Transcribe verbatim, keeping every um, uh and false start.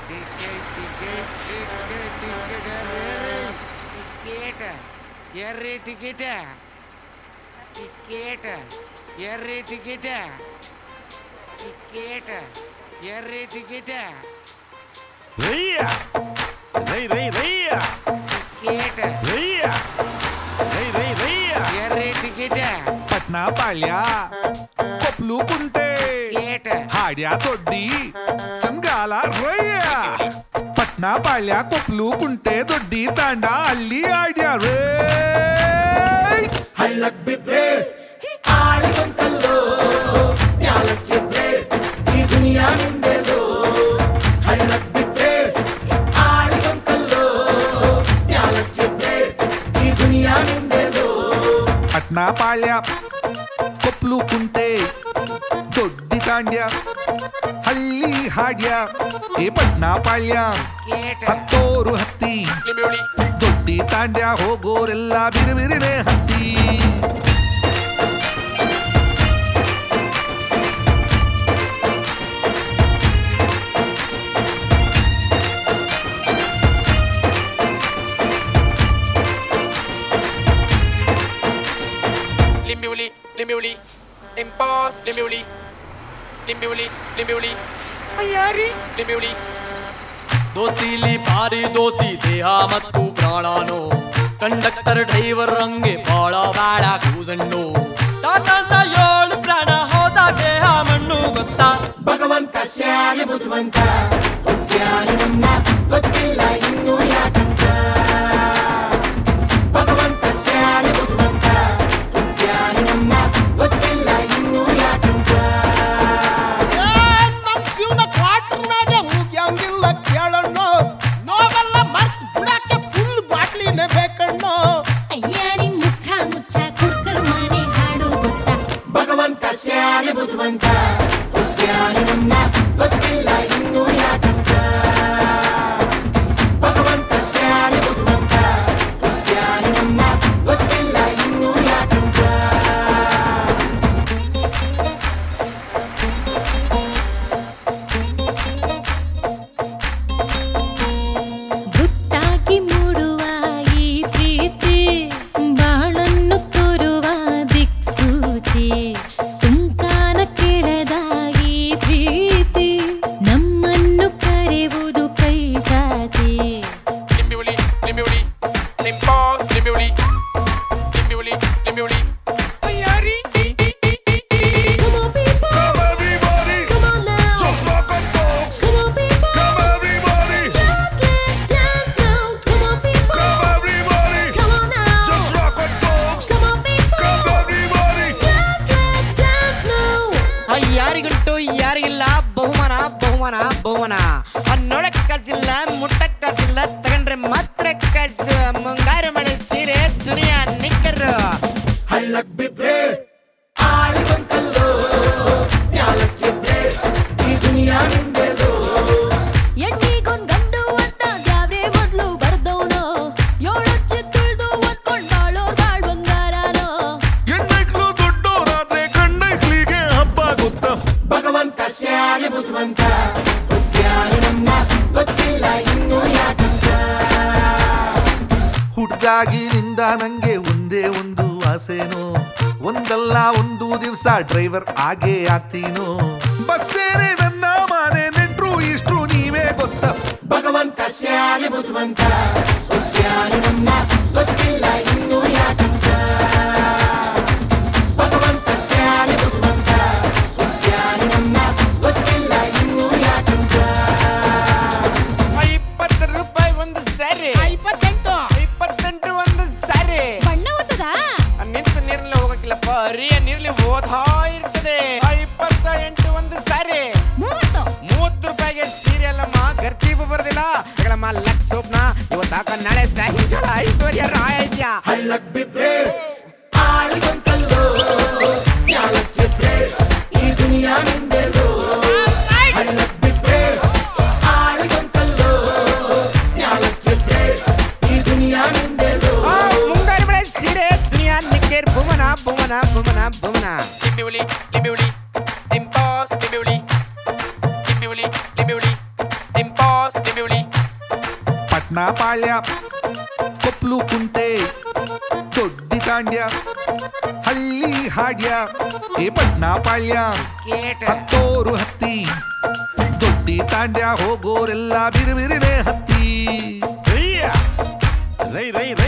Ticket ticket ticket ticket ticket ಎರ್ರಿ ticket ticket ಎರ್ರಿ ticket ticket ಎರ್ರಿ ಟಿಕೆಟ್ ರೈಯ ರೈ ರೈ ರೈಯ ಟಿಕೆಟ್ ರೈಯ ರೈ ರೈ ರೈಯ ಎರ್ರಿ ಟಿಕೆಟ್ ಪಟ್ನಾ ಪಾಳ್ಯ ಕೊಪ್ಲು ಕುಂಟೆ ಟಿಕೆಟ್ ಹಾಡ್ಯ ದೊಡ್ಡಿ ಚಂಗಾಲ ರಯ್ಯ ಪಟ್ನಾ ಪಾಳ್ಯ ಕೊಪ್ಲು ಕುಂಟೆ ದೊಡ್ಡಿ ತಾಂಡ ಅಲ್ಲಿ ಆಡ್ಯ ರೇ ಹಳ್ಳಕ್ ಬಿದ್ರೆ ಆಳಿಗೊಂತಲ್ಲೋ ನ್ಯಾಲಕ್ಕಿದ್ರೆ ಈ ದುನಿಯಾ ನಿಂದೆಲ್ಲೋ ಹಳ್ಳಕ್ ಬಿದ್ರೆ ಆಳಿಗೊಂತಲ್ಲೋ ನ್ಯಾಲಕ್ಕಿದ್ರೆ ಈ ದುನಿಯಾ ನಿಂದೆಲ್ಲೋ ಪಟ್ನಾ ಪಾಳ್ಯ ಕೊಪ್ಲು ಕುಂಟೆ ದೊಡ್ಡಿ ತಾಂಡ್ಯ ಹಳ್ಳಿ ಹಾಡ್ಯ ಏ ಪಟ್ನಾ ಪಾಳ್ಯ ಟಿಕೆಟ್ ಹತ್ತೋರು ಹತ್ತಿ ದೊಡ್ಡಿ ತಾಂಡ್ಯ ಹೋಗೋರೆಲ್ಲ ಬಿರು ಬಿರಿನೆ ಹತ್ತಿ Limbiuli, limbiuli, impos, limbiuli, limbiuli, limbiuli, ಅಯ್ಯಾರಿ limbiuli. ದೋಸ್ತಿಲಿ ಭಾರಿ ದೋಸ್ತಿ ದೇಹ ಮತ್ತು ಪ್ರಾಣನೋ ಕಂಡಕ್ಟರ್ ಡ್ರೈವರ್ ರಂಗೆ ಬಾಳ ಬಾಳ ಕೂಸಣ್ಣು ತಾತಂದ ಏಳು ಪ್ರಾಣ ಹೋದಾಗೆ ಆ ಮಣ್ಣು ಗೊತ್ತಾ ಭಗವಂತ ಶ್ಯಾನೆ ಬುದ್ಧಿವಂತ ಶ್ಯಾನೆ ನನ್ನ ಗೊತ್ತಿಲ್ಲ ಇನ್ನೂ ಯಾಕಂತ ಭಗವಂತ ಶ್ಯಾನೆ ಬುದ್ಧಿವಂತ ಶ್ಯಾನೆ ನನ್ನ ಗೊತ್ತಿಲ್ಲ ಇನ್ನೂ ಯಾಕಂತ ನಮ್ ಜೀವನ ಕ್ವಾರ್ಟರ್ನಾಗ ಮುಗಿಯಂಗಿಲ್ಲ ಕೇಳಣ್ಣೋ ನೋವೆಲ್ಲ ಮರ್ತ್ ಬಿಡಕ್ಕೆ ಫುಲ್ ಬಾಟ್ಲಿನೇ ಬೇಕಣ್ಣೋ ಅಯ್ಯಾರಿನ್ ಮುಖ ಮುಚ್ಚ ಕುರ್ಕರ್ ಮನೆ ಹಾಡು ಗೊತ್ತಾ ಭಗವಂತ ಶ್ಯಾನೆ ಬುದ್ಧಿವಂತ ಶ್ಯಾನೆ ನನ್ನ ಗೊತ್ತಿಲ್ಲ ಇನ್ನೂ ಯಾಕಂತ ಭಗವಂತ ಶ್ಯಾನೆ ಬುದ್ಧಿವಂತ ಶ್ಯಾನೆ ನನ್ನ ಗೊತ್ತಿಲ್ಲ ಇನ್ನೂ ಯಾಕಂತ ಗುಟ್ಟಾಗಿ ಮೂಡುವ ಈ ಪ್ರೀತಿ ಬಾಳನ್ನು ತೋರುವ ದಿಕ್ಸೂಚಿ ಸುಂಕಾನ ಕೆಳದ ಈ ಪ್ರೀತಿ ನಮ್ಮನ್ನು ಕರೆಯುವುದು ಕೈ ಚಾಚಿ Limbiuli, limbiuli, impos, limbiuli, limbiuli, limbiuli. ಅಯ್ಯಾರಿ Come on people, everybody come on now, just rock on folks come on people, come everybody just let's dance now, come on people, come everybody come on now, just rock on folks come on people, come everybody just let's dance now. ಯಾರಿಗಂಟು ಯಾರಿಗಿಲ್ಲ ಬಹುಮಾನ ಬಹುಮಾನ ಬಹುಮಾನ ನೋಡಕ್ ಕಾಸಿಲ್ಲ ಮುಟ್ಟಕ್ ಕಾಸಿಲ್ಲ ತಗೊಂಡ್ರೆ ಮಾತ್ರ ಕಾಸು ಮುಂಗಾರು ಮಳೆ ಸೀರೆ ದುನಿಯಾ ನಿಕ್ಕರು ಹಳ್ಳಕ್ ಬಿದ್ರೆ ಆಳಿಗೊಂತಲ್ಲೋ ನ್ಯಾಲಕ್ಕಿದ್ರೆ ಈ ದುನಿಯಾ ನಿಂದೆಲ್ಲೋ ಎಣ್ಣಿಗೊಂದ್ ಗಂಡು ಅಂತ ದ್ಯಾವ್ರೆ ಮೊದ್ಲು ಬರ್ದವನು ಏಳಚ್ಚಿ ತುಳ್ದು ಒತ್ಕೊಂಡ್ ಬಾಳೋರ್ ಬಾಳ್ ಬಂಗಾರನೋ ಹೆಣ್ಣೈಕ್ಳು ದೊಡ್ಡೋರಾದ್ರೆ ಗಂಡೈಕ್ಳಿಗೆ ಹಬ್ಬ ಗೊತ್ತ ಭಗವಂತ ಶ್ಯಾನೆ ಬುದ್ಧಿವಂತ ಶ್ಯಾನೆ ನನ್ನ ಗೊತ್ತಿಲ್ಲ ಇನ್ನೂ ಯಾಕಂತ ಹುಡ್ಗಾಗಿನಿಂದ ನಂಗೆ ಒಂದೇ ಒಂದು ಆಸೆನೋ ಒಂದಲ್ಲ ಒಂದು ದಿವ್ಸ ಡ್ರೈವರ್ ಆಗೇ ಆಗ್ತೀನೋ ಬಸ್ಸೇನೆ ನನ್ನ ಮನೆ ನೆಂಟ್ರು ಇಷ್ಟು ನೀವೇ ಗೊತ್ತ ಭಗವಂತ ಶ್ಯಾನೆ ಬುದ್ಧಿವಂತ ಶ್ಯಾನೆ ನನ್ನ ಗೊತ್ತಿಲ್ಲ ಇನ್ನೂ ಯಾಕಂತ ಭಗವಂತ ಶ್ಯಾನೆ ಬುದ್ಧಿವಂತ ಶ್ಯಾನೆ ನನ್ನ ಗೊತ್ತಿಲ್ಲ ಇನ್ನೂ ಯಾಕಂತ ಇಪ್ಪತ್ತು ರೂಪಾಯಿ ಒಂದು ಸಾರಿ ಇಪ್ಪತ್ತೆಂಟು ಇಪ್ಪತ್ತೆಂಟು ಒಂದು ಸಾರಿ ಬಣ್ಣ ಹೊತ್ತದ ನಿಂತ ನೀರ್ಲಿ ಹೋಗಕ್ಕಿಲ್ಲಪ್ಪ ಹರಿಯ ನೀರ್ಲಿ ಓದ್ತಾ ಇರ್ತದೆ ಇಪ್ಪತ್ತ ಎಂಟು ಒಂದು ಸಾರಿ ಮೂವತ್ತು ಮೂವತ್ತು ರೂಪಾಯಿಗೆ ಸೀರೆ ಅಲ್ಲಮ್ಮ ಗರ್ತೀಬು ಬರೋದಿಲ್ಲ ತಗೊಳಮ್ಮ ಲಕ್ ಸೋಪ್ನ ಇವತ್ತಾಕ ನಾಳೆ ಸಾಯಂಕಾಲ ಐಶ್ವರ್ಯ ರಾಯ ಇದ್ಯಾ ಹಳ್ಳಕ್ ಬಿದ್ರೆ ಆಳಿಗೊಂತಲ್ಲೋ ನ್ಯಾಲಕ್ಕಿದ್ರೆ ಈ ದುನಿಯಾ ನಿಂದೆಲ್ಲೋ ಹಳ್ಳಕ್ ಬಿದ್ರೆ ಆಳಿಗೊಂತಲ್ಲೋ ನ್ಯಾಲಕ್ಕಿದ್ರೆ ಈ ದುನಿಯಾ ನಿಂದೆಲ್ಲೋ ಮುಂಗಾರು ಮಳೆ ಸೀರೆ ದುನಿಯಾ ನಿಕ್ಕೇರ್ ಬುಮನ ಬುಮನ ಬುಮನ ಬುಮನ ಲಿಂಬಿউಳಿ ಲಿಂಬಿউಳಿ ಇಂಪಾಸ್ ಲಿಂಬಿউಳಿ ಲಿಂಬಿউಳಿ ಲಿಂಬಿউಳಿ ಇಂಪಾಸ್ ಪಟ್ನಾ ಪಾಳ್ಯ ಕೊಪ್ಲು ಕುಂಟೆ ದೊಡ್ಡಿ ತಾಂಡ್ಯ ಹಳ್ಳಿ ಹಾಡ್ಯ ಏ ಪಟ್ನಾ ಪಾಳ್ಯ ಕೇಟ ಹತ್ತೋರು ಹತ್ತಿ ದೊಡ್ಡಿ ತಾಂಡ್ಯ ಹೋಗೋರೆಲ್ಲ ಬಿರುಬಿರಿನೇ ಹತ್ತಿ ರೈ ರೈ